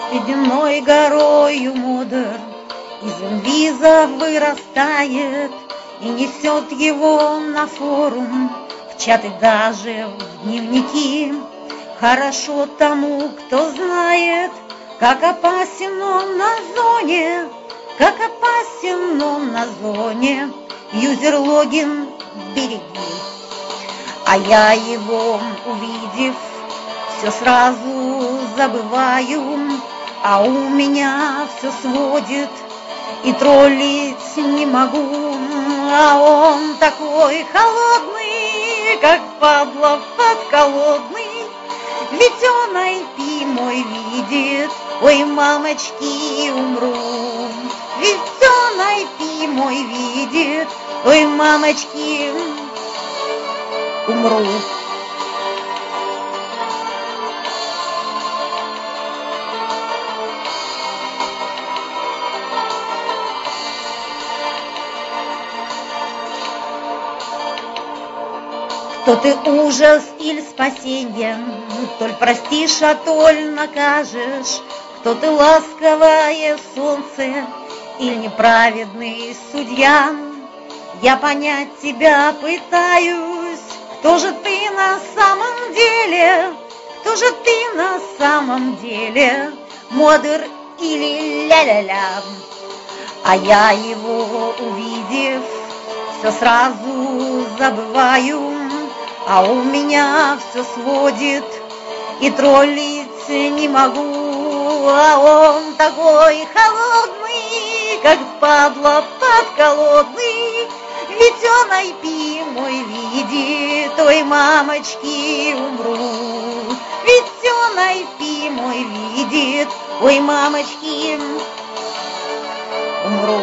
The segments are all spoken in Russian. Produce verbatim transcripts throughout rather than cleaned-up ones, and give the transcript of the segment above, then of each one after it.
Ледяной горою модер из инвиза вырастает и несет его на форум, в чаты, даже в дневники. Хорошо тому, кто знает, как опасен он на зоне, как опасен он на зоне. Юзер-логин береги. А я его, увидев, все сразу забываю, а у меня все сводит, и троллить не могу. А он такой холодный, как падла подколодный, ведь он ай пи мой видит, ой, мамочки, умру. Ведь он ай пи мой видит, ой, мамочки, умру. То ты ужас или спасенье, толь простишь, а толь накажешь, кто ты ласковое солнце или неправедный судья. Я понять тебя пытаюсь, кто же ты на самом деле, кто же ты на самом деле, модер или ля-ля-ля. А я его, увидев, все сразу забываю, а у меня все сводит, и троллить не могу. А он такой холодный, как падла подколодный, ведь он ай пи мой видит, ой, мамочки, умру. Ведь он ай пи мой видит, ой, мамочки, умру.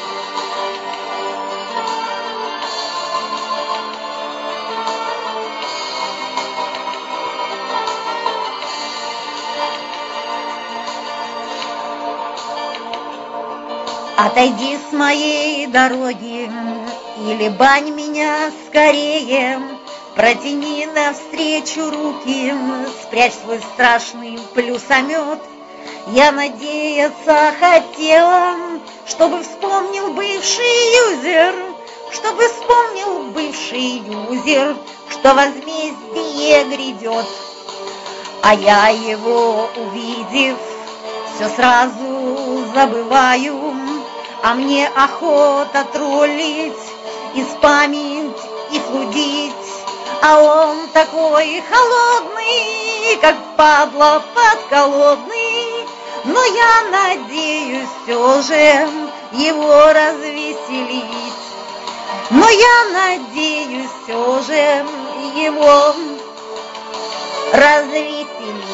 Отойди с моей дороги, или бань меня скорее, протяни навстречу руки, спрячь свой страшный плюсомет. Я надеяться хотела, чтобы вспомнил бывший юзер, чтобы вспомнил бывший юзер, что возмездие грядет. А я его, увидев, все сразу забываю, а мне охота троллить, из память и флудить. А он такой холодный, как падла подколодный, но я надеюсь все же его развеселить. Но я надеюсь все же его развеселить.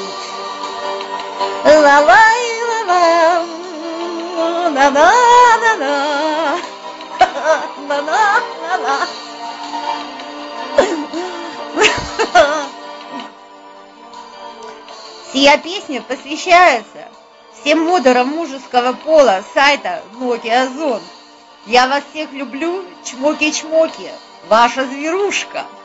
Ла-лай-ла-ла, на-на-на-на, на-на-на-на. Сия песня посвящается всем модерам мужеского пола сайта Nokia Zone. Я вас всех люблю, чмоки-чмоки, ваша зверушка.